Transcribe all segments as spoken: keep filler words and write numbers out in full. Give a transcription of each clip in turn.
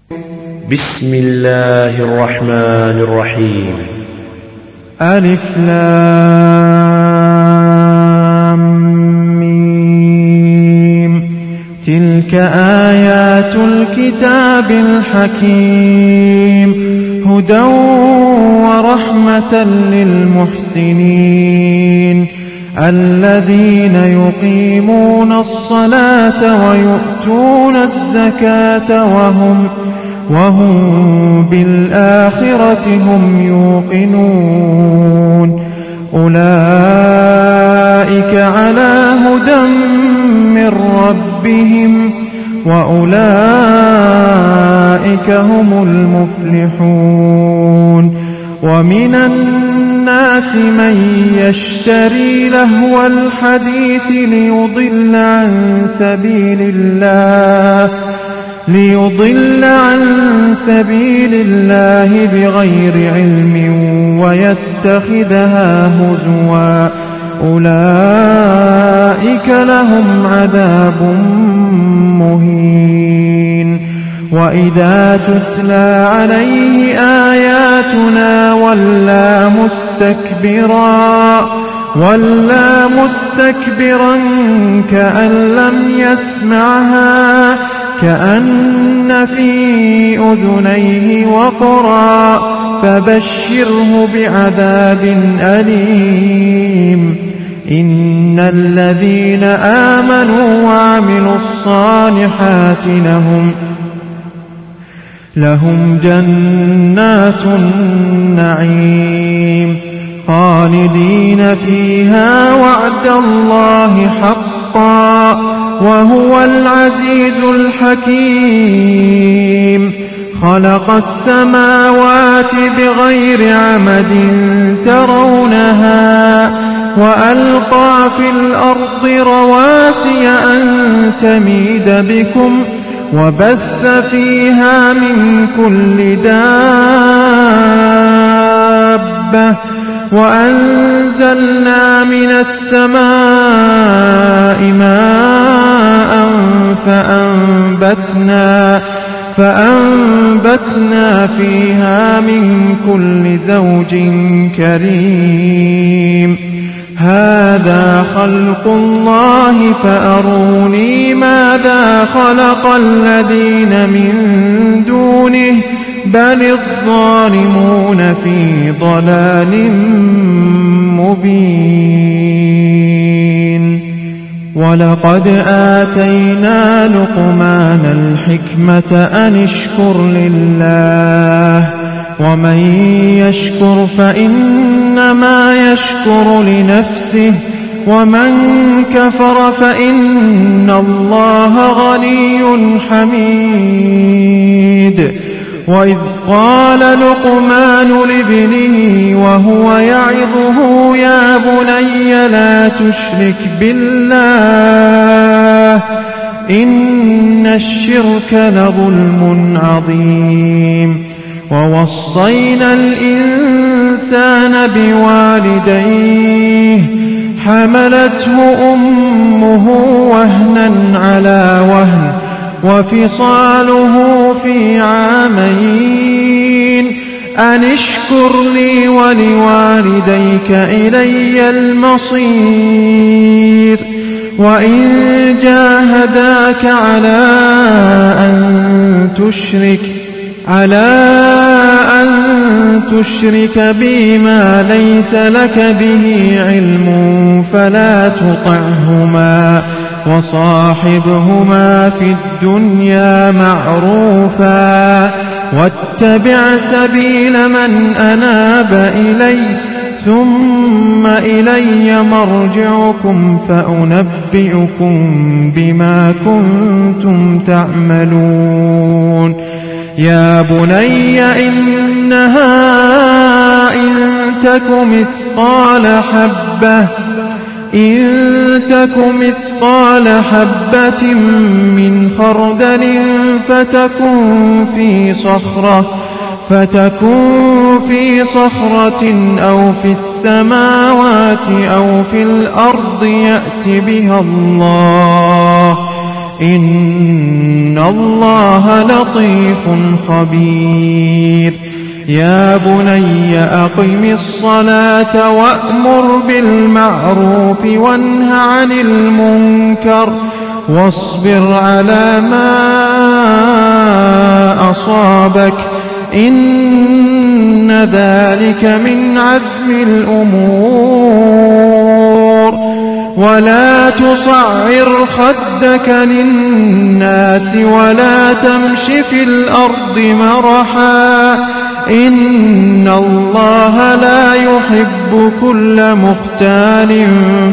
بسم الله الرحمن الرحيم. ألف لام ميم. تلك آيات الكتاب الحكيم هدى ورحمة للمحسنين الذين يقيمون الصلاة ويؤتون الزكاة وهم وهم بالآخرة هم يوقنون أولئك على هدى من ربهم وأولئك هم المفلحون. ومن الناس من يشتري لهو الحديث ليضل عن سبيل الله ليضل عن سبيل الله بغير علم ويتخذها هزوا أولئك لهم عذاب مهين. وإذا تتلى عليه آياتنا ولى مستكبرا ولى مستكبرا كأن لم يسمعها كأن في أذنيه وقرا فبشره بعذاب أليم. إن الذين آمنوا وعملوا الصالحات لهم لهم جنات النعيم خالدين فيها وعد الله حقا وهو العزيز الحكيم. خلق السماوات بغير عمد ترونها وألقى في الأرض رواسي أن تميد بكم وبث فيها من كل دابة وأنزلنا من السماء ماء فأنبتنا فأنبتنا فيها من كل زوج كريم. هذا خلق الله فأروني ماذا خلق الذين من دونه بل الظالمون في ضلال مبين. ولقد آتينا لقمان الحكمة أن اشكر لله ومن يشكر فإنما يشكر لنفسه ومن كفر فإن الله غني حميد. وإذ قال لقمان لابنه وهو يعظه يا بني لا تشرك بالله إن الشرك لظلم عظيم. ووصينا الإنسان بوالديه حملته أمه وهنا على وهن وفصاله في عامين أن اشكر لي ولوالديك إلي المصير. وإن جاهداك على أن تشرك على أن تشرك بي ما ليس لك به علم فلا تطعهما وصاحبهما في الدنيا معروفا واتبع سبيل من أناب إلي ثم إلي مرجعكم فأنبئكم بما كنتم تعملون. يا بني إنها إن تك مثقال حبة إن تك مثقال حبة من خردل فتكن في صخرة فتكن في صخرة أو في السماوات أو في الأرض يأت بها الله إن الله لطيف خبير يا بني أقم الصلاة وأمر بالمعروف وانه عن المنكر واصبر على ما أصابك إن ذلك من عزم الأمور ولا تصعر خدك للناس ولا تمش في الأرض مرحا إن الله لا يحب كل مختال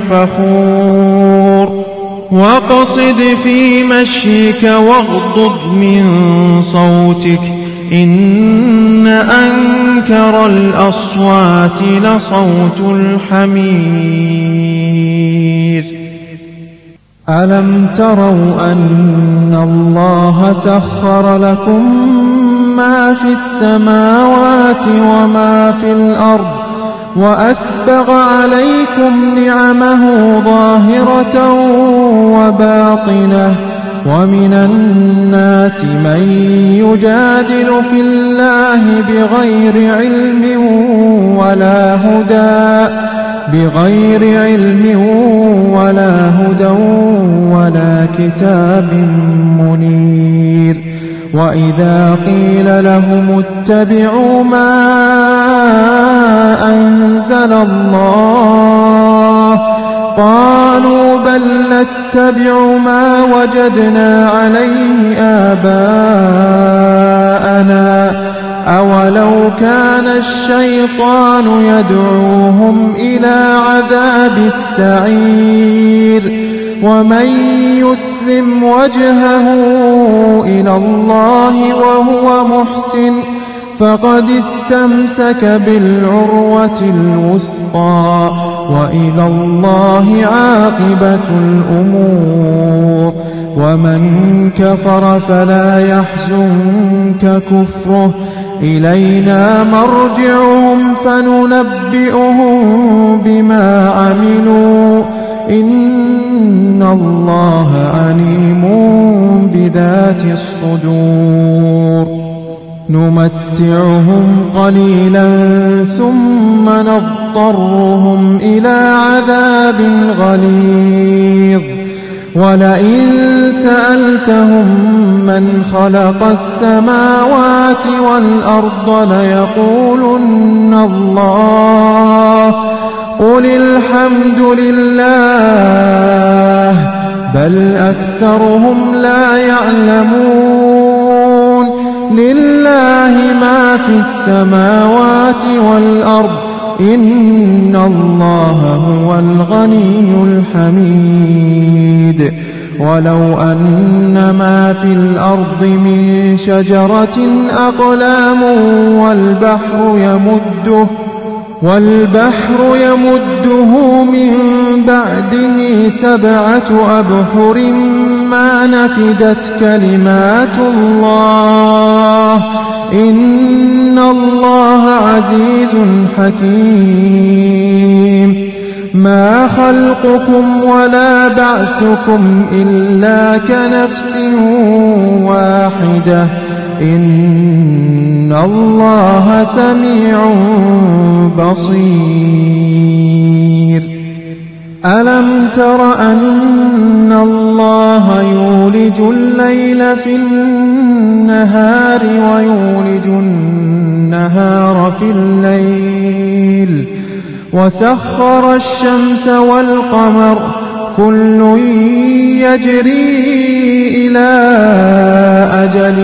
فخور واقصد في مشيك واغضض من صوتك إن أنكر الأصوات لصوت الحمير ألم تروا أن الله سخر لكم ما في السماوات وما في الأرض وأسبغ عليكم نعمه ظاهرة وباطنة ومن الناس من يجادل في الله بغير علم ولا هدى بغير علم ولا هدى ولا كتاب منير وإذا قيل لهم اتبعوا ما أنزل الله قالوا بل نتبع ما وجدنا عليه آباءنا أولو كان الشيطان يدعوهم إلى عذاب السعير ومن يسلم وجهه إلى الله وهو محسن فقد استمسك بالعروة الوثقى وإلى الله عاقبة الأمور ومن كفر فلا يحزنك كفره إلينا مرجعهم فننبئهم بما عملوا إن الله عليم بذات الصدور نمتعهم قليلا ثم نضطرهم إلى عذاب غليظ ولئن سألتهم من خلق السماوات والأرض ليقولن الله قل الحمد لله بل أكثرهم لا يعلمون لله ما في السماوات والأرض إن الله هو الغني الحميد ولو أن ما في الأرض من شجرة أقلام والبحر يمده والبحر يمده من بعده سبعة أبحر ما نفدت كلمات الله إن الله عزيز حكيم ما خلقكم ولا بعثكم إلا كنفس واحدة إن الله سميع بصير ألم تر أن الله يولج الليل في النهار ويولج النهار في الليل وسخر الشمس والقمر كل يجري إلى أجل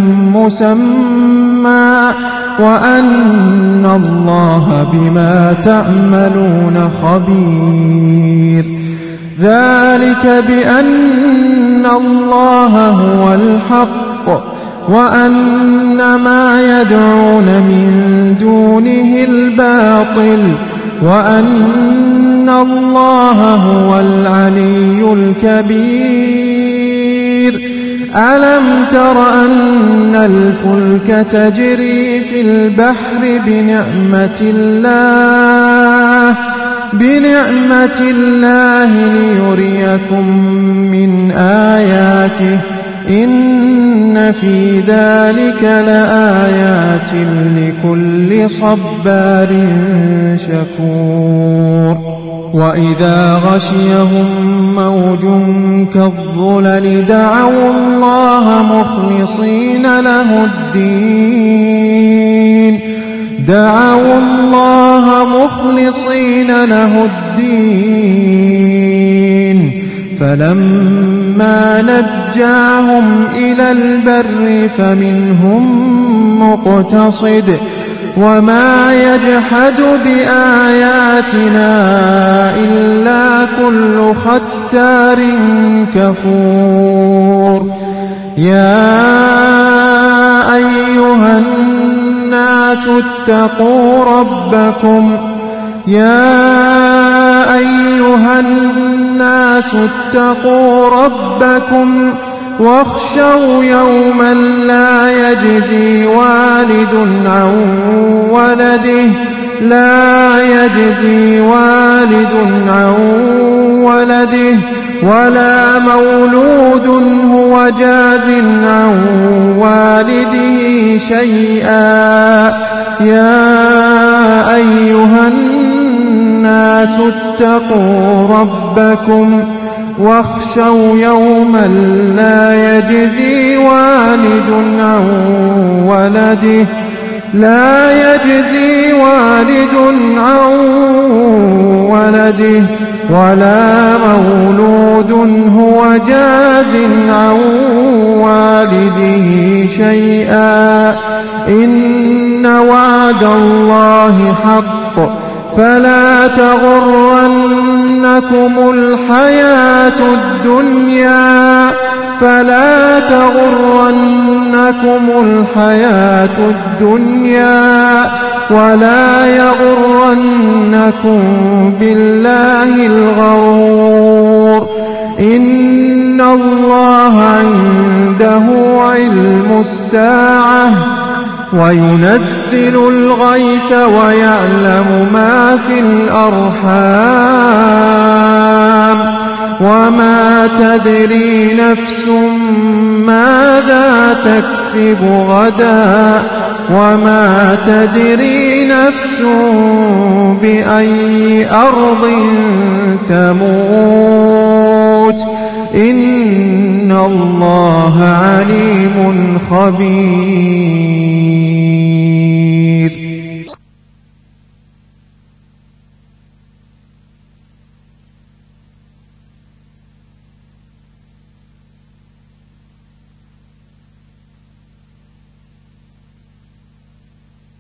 مسمى وأن الله بما تعملون خبير ذلك بأن الله هو الحق وأن ما يدعون من دونه الباطل وأن الله هو العلي الكبير ألم تر أن الفلك تجري في البحر بنعمة الله بنعمة الله ليريكم من آياته إن في ذلك لآيات لكل صبار شكور وإذا غشيهم موج كالظلل دعوا الله مخلصين له الدين دعوا الله مخلصين له الدين فلما نجاهم إلى البر فمنهم مقتصد وما يجحد بآياتنا إلا كل ختار كفور يا أيها الناس اتقوا ربكم يا أيها الناس اتقوا ربكم واخشوا يوما لا يجزي والد عن ولده لا يجزي والد عن ولده ولا مولود هو جاز عن والده شيئا يا أيها الناس اتقوا ربكم واخشوا يوما لا يجزي والد عن ولده لا يجزي والد عن ولده ولا مولود هو جاز عن والده شيئا إن وعد الله حق فلا تغرنكم الحياة الدنيا فلا تغرنكم الحياة الدنيا ولا يغرنكم بالله الغرور إن الله عنده علم الساعة وينزل الغيث ويعلم ما في الأرحام وما تدري نفس ماذا تكسب غدا وما تدري نفس بأي أرض تموت إن الله عليم خبير